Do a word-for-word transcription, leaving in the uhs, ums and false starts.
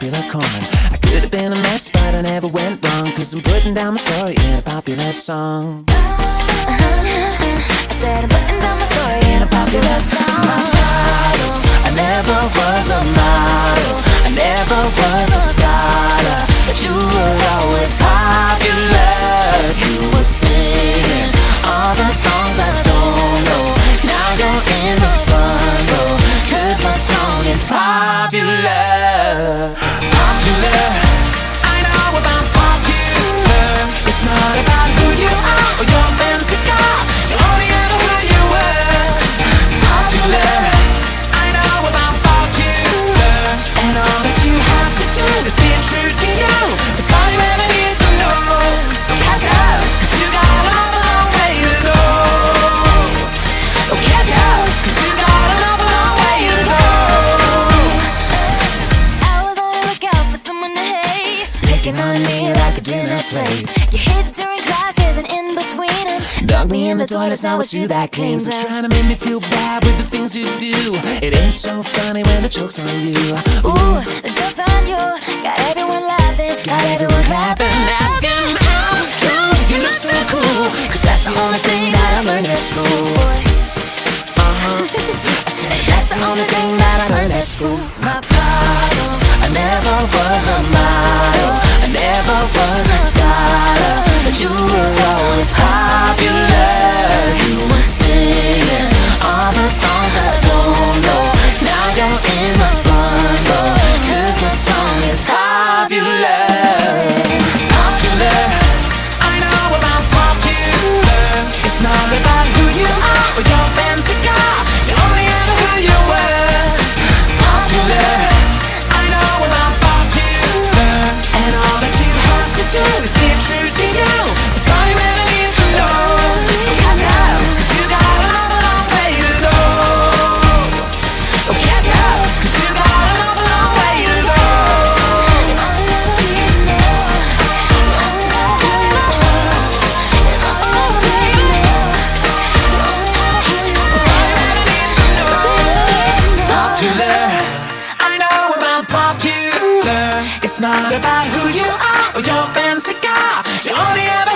popular common. I could have been a mess, but I never went wrong, cause I'm putting down my story in a popular song. I said I'm putting down my story in a popular song. My title, I never was a model, I never was a scholar, but you were always popular. You were singing all the songs I don't know. Now you're in the front row, cause my song is popular. Popular, I know about popular. It's not about who you are or your fancy car, you only ever who you were. Popular, I know about popular. And all that you have to do is be true to you. That's all you ever need to know. So catch up, cause you got a long, long way to go. So catch up, cause you got a long, long way to go. I was on the lookout for someone to hate, Picking on me like a dinner plate. you hid during classes and in between them. Dug me in the toilets, now it's you that cleans. So trying to make me feel bad with the things you do. It ain't so funny when the joke's on you. Ooh, the joke's on you. Got everyone laughing, Got everyone clapping, asking how come you look so cool, cause that's the only thing that I learned at school. Uh-huh. I said that's the only thing that I learned at school. My problem, I never was a model, I never was a scholar, but you were always popular. You were singing all the songs I don't know. Now you're in the front row, cause my song is popular. Popular, I know about popular. It's not about who you are or your fancy car, you only ever who you were. Popular, I know about popular. And all that you have to do is be true to you. That's all you ever need to know. So catch up, cause you got a long, long way to go. So catch up, cause you got a long, long way to go. it's all you ever need to know. You only know who you are. It's all you ever need to know. You only know who you are. That's all you ever need to know. It's all you ever need to know. Popular, I know about popular. It's not about who you are or your fancy car, you only ever